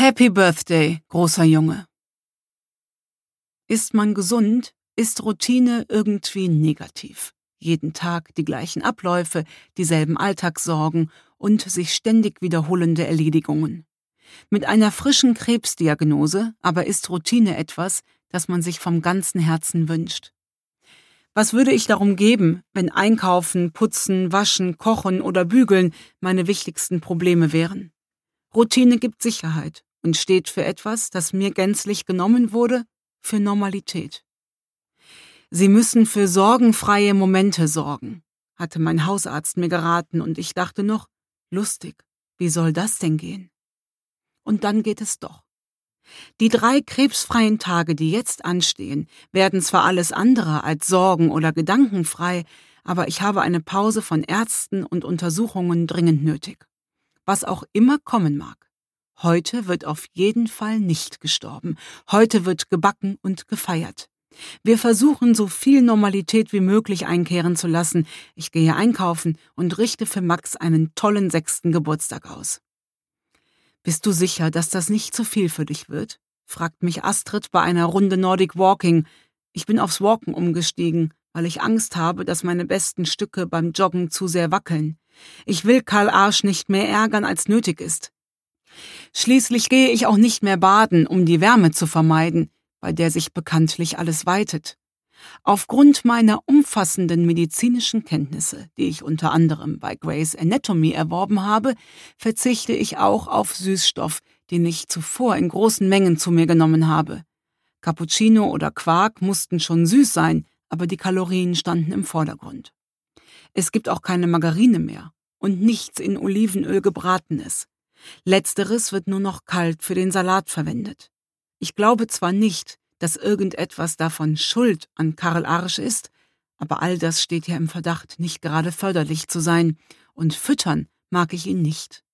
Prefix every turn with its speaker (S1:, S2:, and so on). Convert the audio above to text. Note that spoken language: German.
S1: Happy Birthday, großer Junge. Ist man gesund, ist Routine irgendwie negativ. Jeden Tag die gleichen Abläufe, dieselben Alltagssorgen und sich ständig wiederholende Erledigungen. Mit einer frischen Krebsdiagnose aber ist Routine etwas, das man sich vom ganzen Herzen wünscht. Was würde ich darum geben, wenn Einkaufen, Putzen, Waschen, Kochen oder Bügeln meine wichtigsten Probleme wären? Routine gibt Sicherheit und steht für etwas, das mir gänzlich genommen wurde, für Normalität. Sie müssen für sorgenfreie Momente sorgen, hatte mein Hausarzt mir geraten und ich dachte noch, lustig, wie soll das denn gehen? Und dann geht es doch. Die 3 krebsfreien Tage, die jetzt anstehen, werden zwar alles andere als sorgen- oder gedankenfrei, aber ich habe eine Pause von Ärzten und Untersuchungen dringend nötig. Was auch immer kommen mag. Heute wird auf jeden Fall nicht gestorben. Heute wird gebacken und gefeiert. Wir versuchen, so viel Normalität wie möglich einkehren zu lassen. Ich gehe einkaufen und richte für Max einen tollen 6. Geburtstag aus. Bist du sicher, dass das nicht zu viel für dich wird? Fragt mich Astrid bei einer Runde Nordic Walking. Ich bin aufs Walken umgestiegen, weil ich Angst habe, dass meine besten Stücke beim Joggen zu sehr wackeln. Ich will Karl Arsch nicht mehr ärgern, als nötig ist. Schließlich gehe ich auch nicht mehr baden, um die Wärme zu vermeiden, bei der sich bekanntlich alles weitet. Aufgrund meiner umfassenden medizinischen Kenntnisse, die ich unter anderem bei Grey's Anatomy erworben habe, verzichte ich auch auf Süßstoff, den ich zuvor in großen Mengen zu mir genommen habe. Cappuccino oder Quark mussten schon süß sein, aber die Kalorien standen im Vordergrund. Es gibt auch keine Margarine mehr und nichts in Olivenöl gebratenes. Letzteres wird nur noch kalt für den Salat verwendet. Ich glaube zwar nicht, dass irgendetwas davon Schuld an Karl Arsch ist, aber all das steht ja im Verdacht, nicht gerade förderlich zu sein, und füttern mag ich ihn nicht.